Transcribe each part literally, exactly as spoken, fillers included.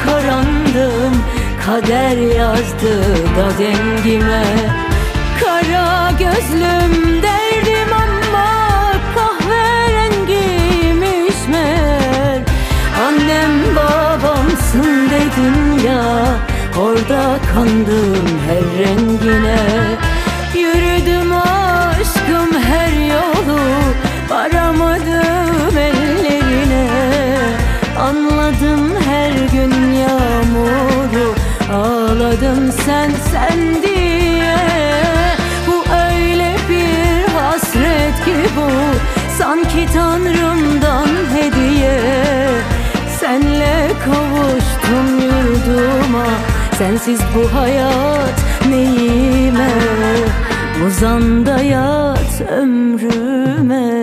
arandım, kader yazdı da dengime. Kara gözlüm derdim ama kahverengiymiş meğer. Annem babamsın dedin ya, orada kandım her rengine. Yürüdüm aşkım her yolu, varamadım ellerine. Anladım her gün yağmuru, ağladım sen sen diye. Bu öyle bir hasret ki bu, sanki Tanrım'dan hediye. Senle kavuştum yurduma, sensiz bu hayat neyime. Uzan da yat ömrüme.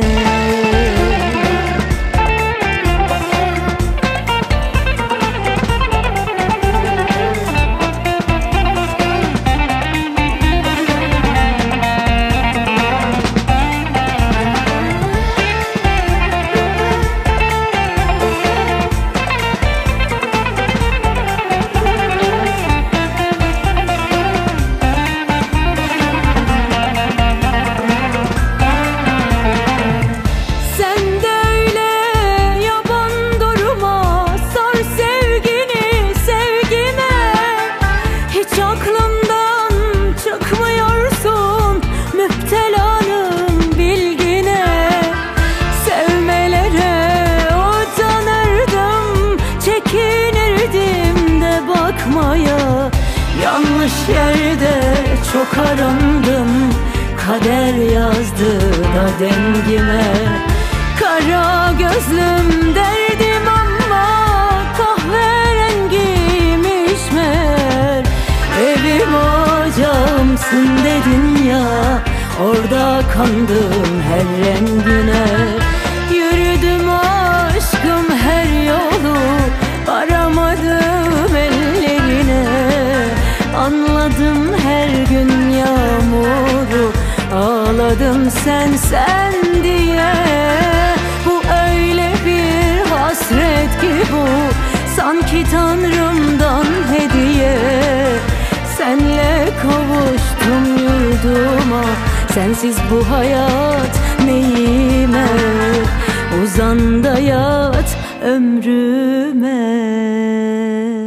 Yanlış yerde çok arandım, kader yazdı da dengime. Kara gözlüm derdim ama kahverengiymiş meğer. Evim ocağımsın dedin ya, orada kandım her rengine. Yürüdüm aşkım her yolu, varamadım ellerine. Anladım her gün yağmuru, ağladım sen sen diye. Bu öyle bir hasret ki bu, sanki Tanrım'dan hediye. Senle kavuştum yurduma, sensiz bu hayat neyime. Uzan da yat ömrüme.